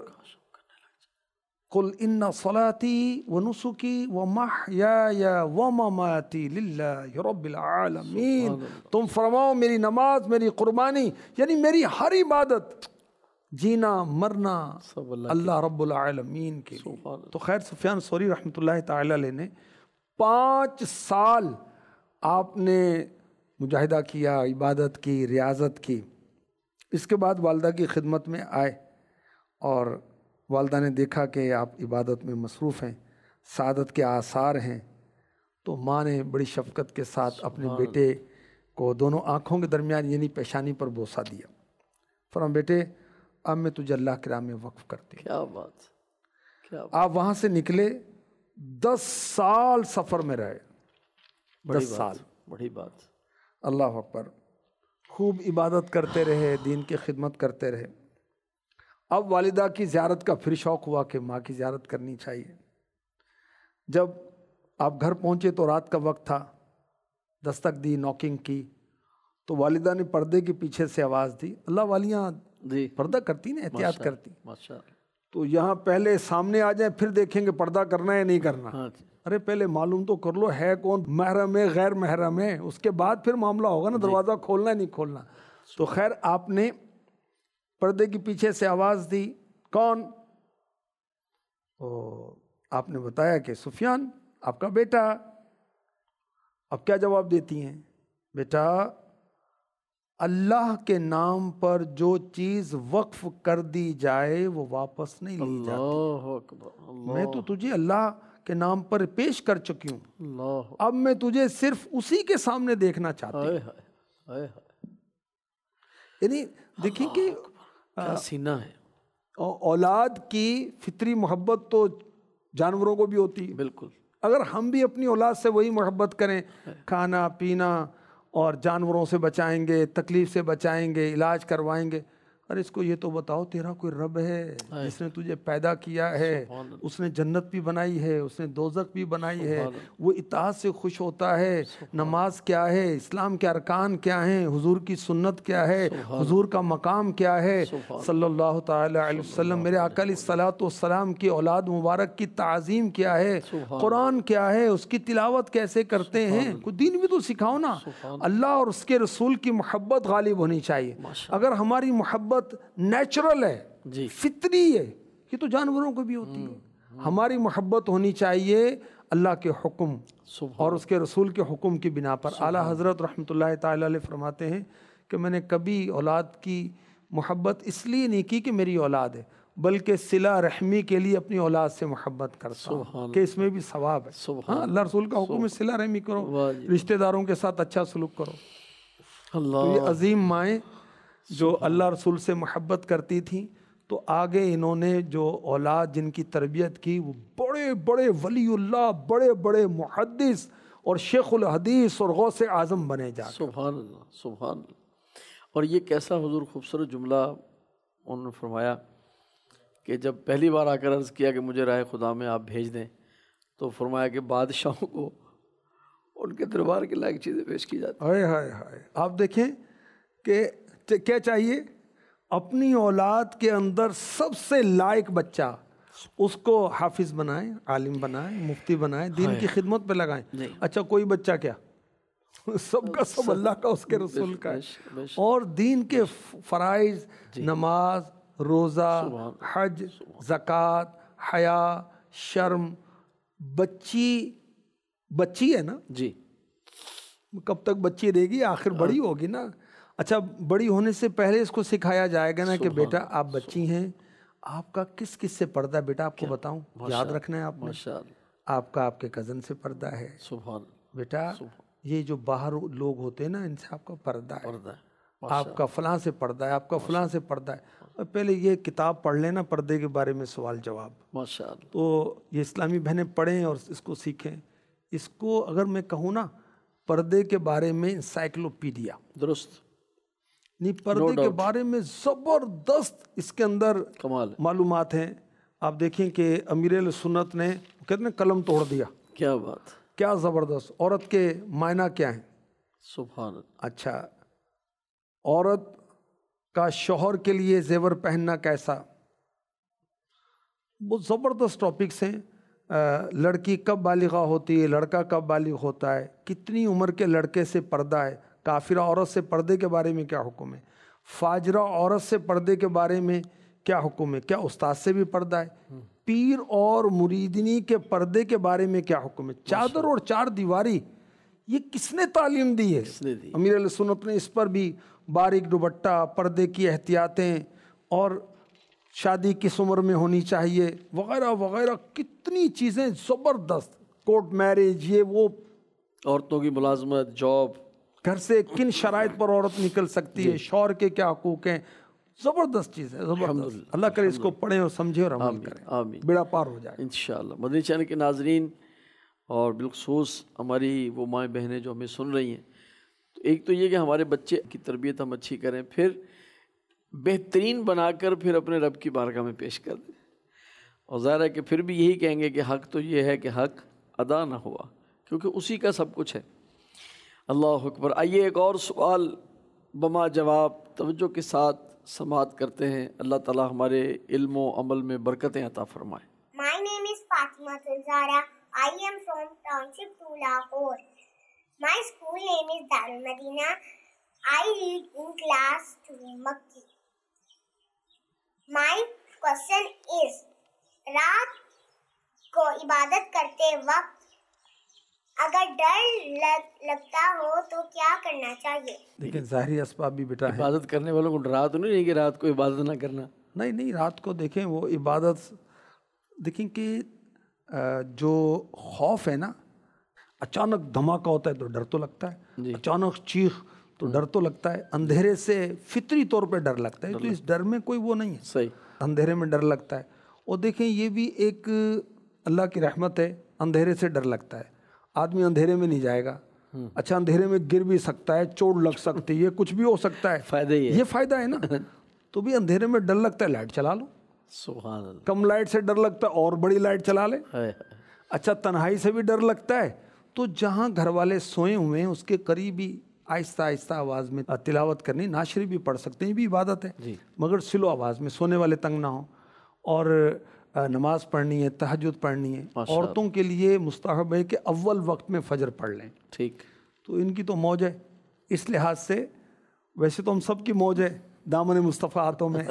कुल इन्ना सलाती व नुसुकी व महयाया व ममाती लिल्लाहि रब्बिल आलमीन, तुम फरमाओ मेरी नमाज, मेरी कुर्बानी, यानी मेरी हर इबादत, जीना मरना अल्लाह रब्बुल आलमीन के लिए। तो खैर सुफियान सौरी रहमतुल्लाहि ताला अलैह ने पाँच साल आपने मुजाहिदा किया, इबादत की, रियाजत की। इसके बाद वालदा की खिदमत में आए और वालदा ने देखा कि आप इबादत में मसरूफ़ हैं, सादत के आसार हैं, तो माँ ने बड़ी शफ़क़त के साथ अपने बेटे को दोनों आँखों के दरमियान यानी पेशानी पर बोसा दिया। फरमाया बेटे अब मैं तुझे अल्लाह के राह में वक्फ़ करती हूँ। क्या बात, क्या बात। आप वहाँ से निकले, दस साल सफ़र में रहे, दस साल, बड़ी बात। अल्लाह अकबर। खूब इबादत करते रहे, दीन की खिदमत करते रहे। अब वालिदा की ज़ियारत का फिर शौक़ हुआ कि माँ की ज़ियारत करनी चाहिए। जब आप घर पहुँचे तो रात का वक्त था, दस्तक दी, नॉकिंग की, तो वालिदा ने पर्दे के पीछे से आवाज़ दी। अल्लाह वालियाँ जी पर्दा करती ना, एहतियात करती। माशाअल्लाह। तो यहाँ पहले सामने आ जाए फिर देखेंगे पर्दा करना है नहीं करना। हाँ जी। अरे पहले मालूम तो कर लो है कौन, महरम है गैर महरम है, उसके बाद फिर मामला होगा ना, दरवाज़ा खोलना है नहीं खोलना। तो खैर आपने पर्दे के पीछे से आवाज़ दी, कौन? तो आपने बताया कि सुफियान आपका बेटा। अब क्या जवाब देती हैं? बेटा अल्लाह के नाम पर जो चीज़ वक्फ कर दी जाए वो वापस नहीं ली जाती। अल्लाह अकबर। मैं तो तुझे अल्लाह के नाम पर पेश कर चुकी हूँ, अल्लाह। अब मैं तुझे सिर्फ उसी के सामने देखना चाहती हूँ। हाय हाय हाय हाय। यानी देखिए कि क्या सीना है। औ- औलाद की फितरी मोहब्बत तो जानवरों को भी होती है। बिल्कुल। अगर हम भी अपनी औलाद से वही मोहब्बत करें, खाना पीना और जानवरों से बचाएंगे, तकलीफ से बचाएंगे, इलाज करवाएंगे। अरे इसको ये तो बताओ तेरा कोई रब है जिसने तुझे पैदा किया है, उसने जन्नत भी बनाई है, उसने दोज़ख भी बनाई है, वो इताअत से खुश होता है। नमाज क्या है, इस्लाम के अरकान क्या हैं, हुजूर की सुन्नत क्या है, हुजूर का मकाम क्या है सल्लल्लाहु ताला अलैहि वसल्लम, मेरे आका अलैहिस्सलातु वस्सलाम की औलाद मुबारक की ताज़ीम क्या है, कुरान क्या है, उसकी तिलावत कैसे करते हैं, कुछ दीन भी तो सिखाओ ना। अल्लाह और उसके रसूल की मोहब्बत गालिब होनी चाहिए। अगर हमारी मोहब्बत नेचुरल है जी, फितरी है, ये तो जानवरों को भी होती है। हमारी मोहब्बत होनी चाहिए अल्लाह के हुक्म और उसके रसूल के हुक्म की बिना पर। आला हज़रत रहमतुल्लाहि ताला अलैह फरमाते हैं कि मैंने कभी औलाद की मोहब्बत इसलिए नहीं की कि मेरी औलाद है, बल्कि सिला रहमी के लिए अपनी औलाद से मोहब्बत करता हूँ कि इसमें भी सवाब है। हाँ, अल्लाह रसूल का हुक्म है सिला रहमी करो, रिश्तेदारों के साथ अच्छा सलूक करो। तो ये अजीम माएँ जो अल्लाह रसूल से मोहब्बत करती थी, तो आगे इन्होंने जो औलाद जिनकी तरबियत की वो बड़े बड़े वलीउल्लाह, बड़े बड़े मुहद्दिस और शेखुल हदीस और गौसे आज़म बने जा। सुभान अल्लाह, सुभान अल्लाह। और ये कैसा हुजूर खूबसूरत जुमला उन्होंने फरमाया कि जब पहली बार आकर अर्ज़ किया कि मुझे राह खुदा में आप भेज दें, तो फरमाया कि बादशाहों को उनके दरबार के लायक चीज़ें पेश की जाती। हाय हाय हाय। आप देखें कि क्या चाहिए, अपनी औलाद के अंदर सबसे लायक बच्चा, उसको हाफिज बनाएं, आलिम बनाएं, मुफ्ती बनाएं, दीन की खिदमत पे लगाएं। अच्छा कोई बच्चा क्या, सबका सब अल्लाह का उसके रसूल का है। और दीन के फ़राइज़, नमाज, रोज़ा, हज, ज़कात, हया, शर्म, बच्ची बच्ची है ना जी, कब तक बच्ची रहेगी, आखिर बड़ी होगी ना। अच्छा बड़ी होने से पहले इसको सिखाया जाएगा ना कि बेटा आप बच्ची हैं, आपका किस किस से पर्दा, बेटा आपको बताऊं, याद रखना है आपने, आपका आपके कज़न से पर्दा है। सुभान बेटा ये जो बाहर लोग होते हैं ना, इनसे आपका पर्दा है, आपका फलां से पर्दा है, आपका फलां से पर्दा है। और पहले ये किताब पढ़ लेना पर्दे के बारे में, सवाल जवाब, माशाअल्लाह। तो ये इस्लामी बहनें पढ़ें और इसको सीखें। इसको अगर मैं कहूँ ना पर्दे के बारे में इंसाइक्लोपीडिया, दुरुस्त नहीं, पर्दे के बारे में ज़बरदस्त इसके अंदर कमाल मालूमात हैं। आप देखें कि अमीर सुन्नत ने कहते हैं कलम तोड़ दिया। क्या बात। کیا زبردست. عورت کے معنی کیا ہیں؟ سبحان اللہ. اچھا، عورت کا شوہر کے لیے زیور پہننا کیسا؟ وہ زبردست ٹاپکس ہیں. لڑکی کب بالغہ ہوتی ہے، لڑکا کب بالغ ہوتا ہے، کتنی عمر کے لڑکے سے پردہ ہے، کافرہ عورت سے پردے کے بارے میں کیا حکم ہے، فاجرہ عورت سے پردے کے بارے میں کیا حکم ہے، کیا استاد سے بھی پردہ ہے، پیر اور مریدنی کے پردے کے بارے میں کیا حکم ہے، چادر اور چار دیواری یہ کس نے تعلیم دی ہے؟ امیر علیہ سنت نے اس پر بھی باریک دوپٹہ، پردے کی احتیاطیں اور شادی کس عمر میں ہونی چاہیے وغیرہ وغیرہ، کتنی چیزیں زبردست. کورٹ میرج، یہ وہ، عورتوں کی ملازمت، جاب، گھر سے کن شرائط پر عورت نکل سکتی ہے، شوہر کے کیا حقوق ہیں، زبردست چیز ہے، زبردست. اللہ کرے اس کو پڑھیں اور سمجھیں اور عمل کریں، آمین، بیڑا پار ہو جائے انشاءاللہ. مدنی چینل کے ناظرین اور بالخصوص ہماری وہ مائیں بہنیں جو ہمیں سن رہی ہیں، تو ایک تو یہ کہ ہمارے بچے کی تربیت ہم اچھی کریں، پھر بہترین بنا کر پھر اپنے رب کی بارگاہ میں پیش کر دیں. اور ظاہر ہے کہ پھر بھی یہی کہیں گے کہ حق تو یہ ہے کہ حق ادا نہ ہوا، کیونکہ اسی کا سب کچھ ہے. اللہ اکبر. آئیے ایک اور سوال بما جواب توجہ کے ساتھ سماعت کرتے ہیں. اللہ تعالی ہمارے علم و عمل میں برکتیں عطا فرمائے. My name is Fatima Tulzara. I am from Township two Lahore. My school name is Darul Madina. I read in class two Makki. My question is, رات کو عبادت کرتے وقت اگر ڈر لگ لگتا ہو تو کیا کرنا چاہیے؟ لیکن ظاہری اسباب بھی بیٹا ہے. عبادت کرنے والوں کو ڈرا تو نہیں کہ رات کو عبادت نہ کرنا؟ نہیں نہیں، رات کو دیکھیں وہ عبادت، دیکھیں کہ جو خوف ہے نا، اچانک دھماکہ ہوتا ہے تو ڈر تو لگتا ہے، اچانک چیخ تو ڈر تو لگتا ہے، اندھیرے سے فطری طور پہ ڈر لگتا ہے، تو اس ڈر میں کوئی وہ نہیں ہے. صحیح. اندھیرے میں ڈر لگتا ہے. اور دیکھیں یہ بھی ایک اللہ کی رحمت ہے، اندھیرے سے ڈر لگتا ہے. آدمی اندھیرے میں نہیں جائے گا، اچھا اندھیرے میں گر بھی سکتا ہے، چوٹ لگ سکتی ہے، کچھ بھی ہو سکتا ہے، فائدہ یہ فائدہ ہے نا. تو بھی اندھیرے میں ڈر لگتا ہے، لائٹ چلا لو. سبحان اللہ. کم لائٹ سے ڈر لگتا ہے، اور بڑی لائٹ چلا لے. اچھا تنہائی سے بھی ڈر لگتا ہے، تو جہاں گھر والے سوئے ہوئے ہیں اس کے قریب ہی آہستہ آہستہ آواز میں تلاوت کرنی، ناشری بھی پڑھ سکتے ہیں، یہ بھی عبادت ہے، مگر سلو آواز میں، سونے والے تنگ نہ ہوں. اور نماز پڑھنی ہے، تہجد پڑھنی ہے. عورتوں کے لیے مستحب ہے کہ اول وقت میں فجر پڑھ لیں. ٹھیک. تو ان کی تو موج ہے اس لحاظ سے. ویسے تو ہم سب کی موج ہے دامن مصطفیٰ ہاتھوں میں،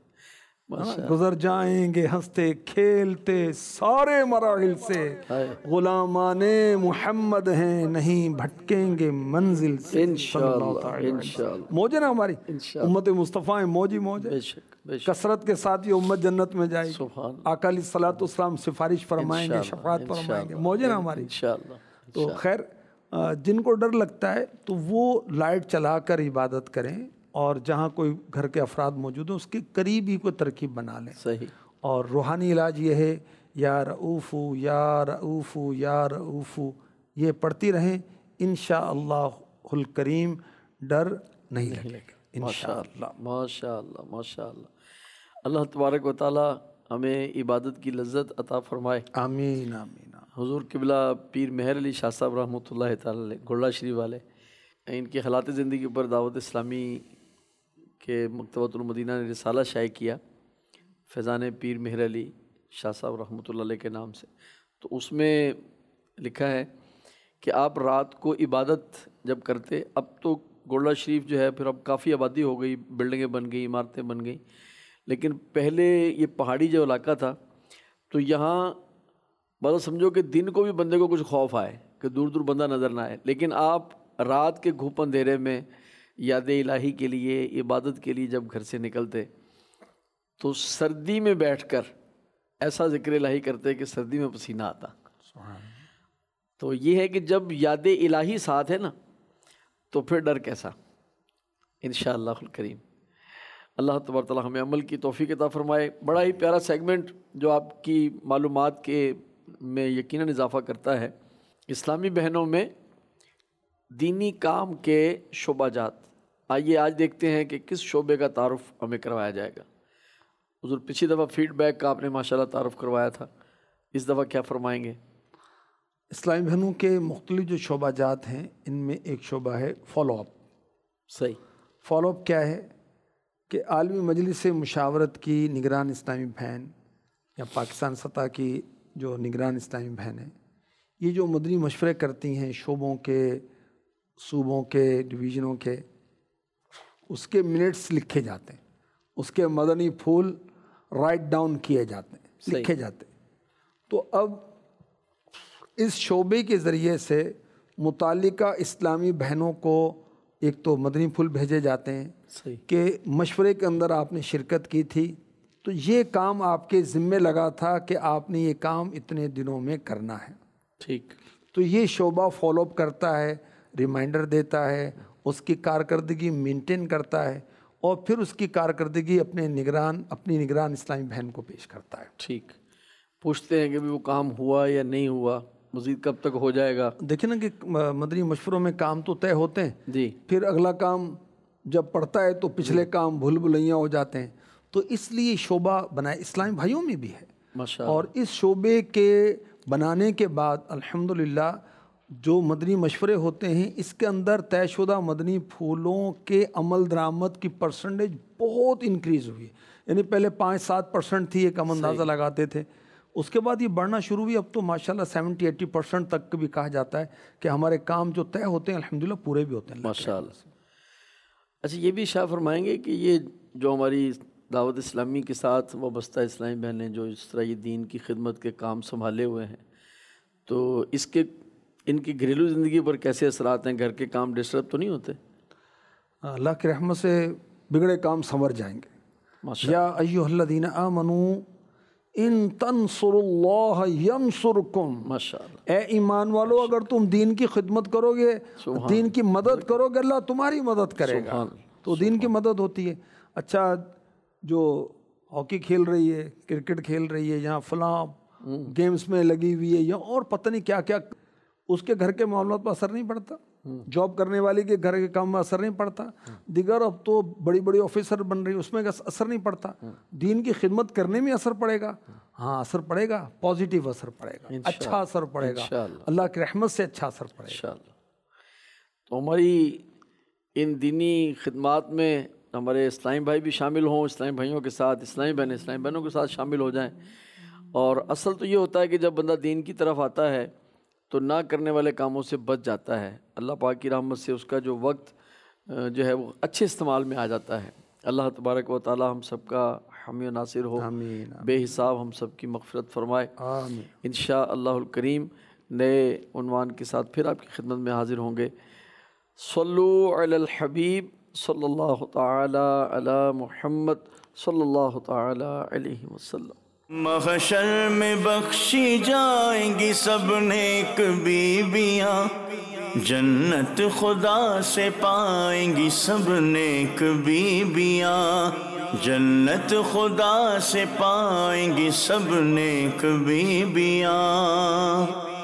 گزر جائیں گے ہنستے کھیلتے سارے مراحل سے، غلامان محمد ہیں نہیں بھٹکیں گے منزل سے. انشاءاللہ موج ہے نا ہماری امت مصطفیٰ، موج ہی موج ہے. کثرت کے ساتھ یہ امت جنت میں جائے گی. آقا علیہ الصلوۃ والسلام سفارش فرمائیں گے، شفاعت فرمائیں گے. موج ہے نا ہماری. تو خیر جن کو ڈر لگتا ہے تو وہ لائٹ چلا کر عبادت کریں، اور جہاں کوئی گھر کے افراد موجود ہیں اس کے قریب ہی کوئی ترکیب بنا لیں. صحیح. اور روحانی علاج یہ ہے یا رؤوفو یا رؤوفو یا رؤوفو، یہ پڑھتی رہیں، انشاءاللہ الکریم ڈر نہیں لگے گا انشاءاللہ. ماشاء اللہ ماشاء اللہ. اللہ تبارک و تعالی ہمیں عبادت کی لذت عطا فرمائے. آمین آمین. حضور قبلہ پیر مہر علی شاہ صاحب رحمۃ اللہ تعالی علیہ گولڑا شریف والے، ان کی حالات زندگی پر دعوت اسلامی کے مکتبۃ المدینہ نے رسالہ شائع کیا فیضان پیر مہر علی شاہ صاحب رحمۃ اللہ علیہ کے نام سے. تو اس میں لکھا ہے کہ آپ رات کو عبادت جب کرتے، اب تو گولڑا شریف جو ہے پھر اب کافی آبادی ہو گئی، بلڈنگیں بن گئی، عمارتیں بن گئیں، لیکن پہلے یہ پہاڑی جو علاقہ تھا تو یہاں بس سمجھو کہ دن کو بھی بندے کو کچھ خوف آئے کہ دور دور بندہ نظر نہ آئے، لیکن آپ رات کے گھوپ اندھیرے میں یاد الہی کے لیے، عبادت کے لیے جب گھر سے نکلتے تو سردی میں بیٹھ کر ایسا ذکر الہی کرتے کہ سردی میں پسینہ آتا. تو یہ ہے کہ جب یاد الہی ساتھ ہے نا تو پھر ڈر کیسا. انشاءاللہ الکریم اللہ تبارک تعالیٰ ہمیں عمل کی توفیق عطا فرمائے. بڑا ہی پیارا سیگمنٹ جو آپ کی معلومات کے میں یقیناً اضافہ کرتا ہے. اسلامی بہنوں میں دینی کام کے شعبہ جات. آئیے آج دیکھتے ہیں کہ کس شعبے کا تعارف ہمیں کروایا جائے گا. حضور پچھلی دفعہ فیڈ بیک کا آپ نے ماشاءاللہ تعارف کروایا تھا، اس دفعہ کیا فرمائیں گے؟ اسلامی بہنوں کے مختلف جو شعبہ جات ہیں ان میں ایک شعبہ ہے فالو اپ۔ صحیح۔ فالو اپ کیا ہے کہ عالمی مجلس مشاورت کی نگران اسلامی بہن یا پاکستان سطح کی جو نگران اسلامی بہن ہیں، یہ جو مدنی مشورے کرتی ہیں شعبوں کے، صوبوں کے، ڈویژنوں کے، اس کے منٹس لکھے جاتے ہیں، اس کے مدنی پھول رائٹ ڈاؤن کیے جاتے ہیں، لکھے جاتے ہیں۔ تو اب اس شعبے کے ذریعے سے متعلقہ اسلامی بہنوں کو ایک تو مدنی پھول بھیجے جاتے ہیں صحیح کہ مشورے کے اندر آپ نے شرکت کی تھی تو یہ کام آپ کے ذمے لگا تھا کہ آپ نے یہ کام اتنے دنوں میں کرنا ہے۔ ٹھیک۔ تو یہ شعبہ فالو اپ کرتا ہے، ریمائنڈر دیتا ہے، اس کی کارکردگی مینٹین کرتا ہے اور پھر اس کی کارکردگی اپنے نگران اپنی نگران اسلامی بہن کو پیش کرتا ہے۔ ٹھیک۔ پوچھتے ہیں کہ بھی وہ کام ہوا یا نہیں ہوا، مزید کب تک ہو جائے گا؟ دیکھیں نا کہ مدنی مشوروں میں کام تو طے ہوتے ہیں، جی۔ پھر اگلا کام جب پڑتا ہے تو پچھلے کام بھول بھلیاں ہو جاتے ہیں، تو اس لیے شعبہ بنائے، اسلامی بھائیوں میں بھی ہے۔ ماشاء اور اس شعبے کے بنانے کے بعد الحمدللہ جو مدنی مشورے ہوتے ہیں اس کے اندر طے شدہ مدنی پھولوں کے عمل درآمد کی پرسنٹیج بہت انکریز ہوئی ہے۔ یعنی پہلے پانچ سات پرسنٹ تھی، ایک ہم اندازہ لگاتے تھے، اس کے بعد یہ بڑھنا شروع ہوئی، اب تو ماشاءاللہ سیونٹی ایٹی پرسنٹ تک بھی کہا جاتا ہے کہ ہمارے کام جو طے ہوتے ہیں الحمدللہ پورے بھی ہوتے ہیں ماشاءاللہ۔ اچھا، یہ بھی شاہ فرمائیں گے کہ یہ جو ہماری دعوت اسلامی کے ساتھ وابستہ اسلامی بہنیں جو اس طرح یہ دین کی خدمت کے کام سنبھالے ہوئے ہیں، تو اس کے ان کی گھریلو زندگی پر کیسے اثرات ہیں؟ گھر کے کام ڈسٹرب تو نہیں ہوتے؟ اللہ کی رحمت سے بگڑے کام سنور جائیں گے۔ یا ایھا الذین آمنوا ان تنصروا اللہ ینصرکم، ماشاءاللہ۔ اے ایمان والو اگر تم دین کی خدمت کرو گے، دین کی مدد کرو گے، اللہ تمہاری مدد کرے گا۔ تو دین کی مدد ہوتی ہے۔ اچھا، جو ہاکی کھیل رہی ہے، کرکٹ کھیل رہی ہے، یہاں فلاں گیمز میں لگی ہوئی ہے، یا اور پتہ نہیں کیا کیا، اس کے گھر کے معاملات پر اثر نہیں پڑتا، جاب کرنے والی کے گھر کے کام میں اثر نہیں پڑتا، دیگر اب تو بڑی بڑی آفیسر بن رہی، اس میں اثر نہیں پڑتا، دین کی خدمت کرنے میں اثر پڑے گا۔ ہاں اثر پڑے گا، پازیٹیو اثر پڑے گا، اچھا اثر پڑے گا، اللہ کی رحمت سے اچھا اثر پڑے گا انشاءاللہ۔ تو ہماری ان دینی خدمات میں ہمارے اسلامی بھائی بھی شامل ہوں، اسلامی بھائیوں کے ساتھ اسلامی بہنیں اسلامی بہنوں کے ساتھ شامل ہو جائیں۔ اور اصل تو یہ ہوتا ہے کہ جب بندہ دین کی طرف آتا ہے تو نہ کرنے والے کاموں سے بچ جاتا ہے، اللہ پاک کی رحمت سے اس کا جو وقت جو ہے وہ اچھے استعمال میں آ جاتا ہے۔ اللہ تبارک و تعالی ہم سب کا حامی و ناصر ہو، آمین۔ بے حساب ہم سب کی مغفرت فرمائے آمین۔ انشاء اللہ الکریم۔ نئے عنوان کے ساتھ پھر آپ کی خدمت میں حاضر ہوں گے۔ صلو علی الحبیب صلی اللہ تعالی علی محمد صلی اللہ تعالی علیہ وسلم۔ محشر میں بخشی جائیں گی سب نیک بیویاں، جنت خدا سے پائیں گی سب نیک بیویاں، جنت خدا سے پائیں گی سب نیک بیویاں۔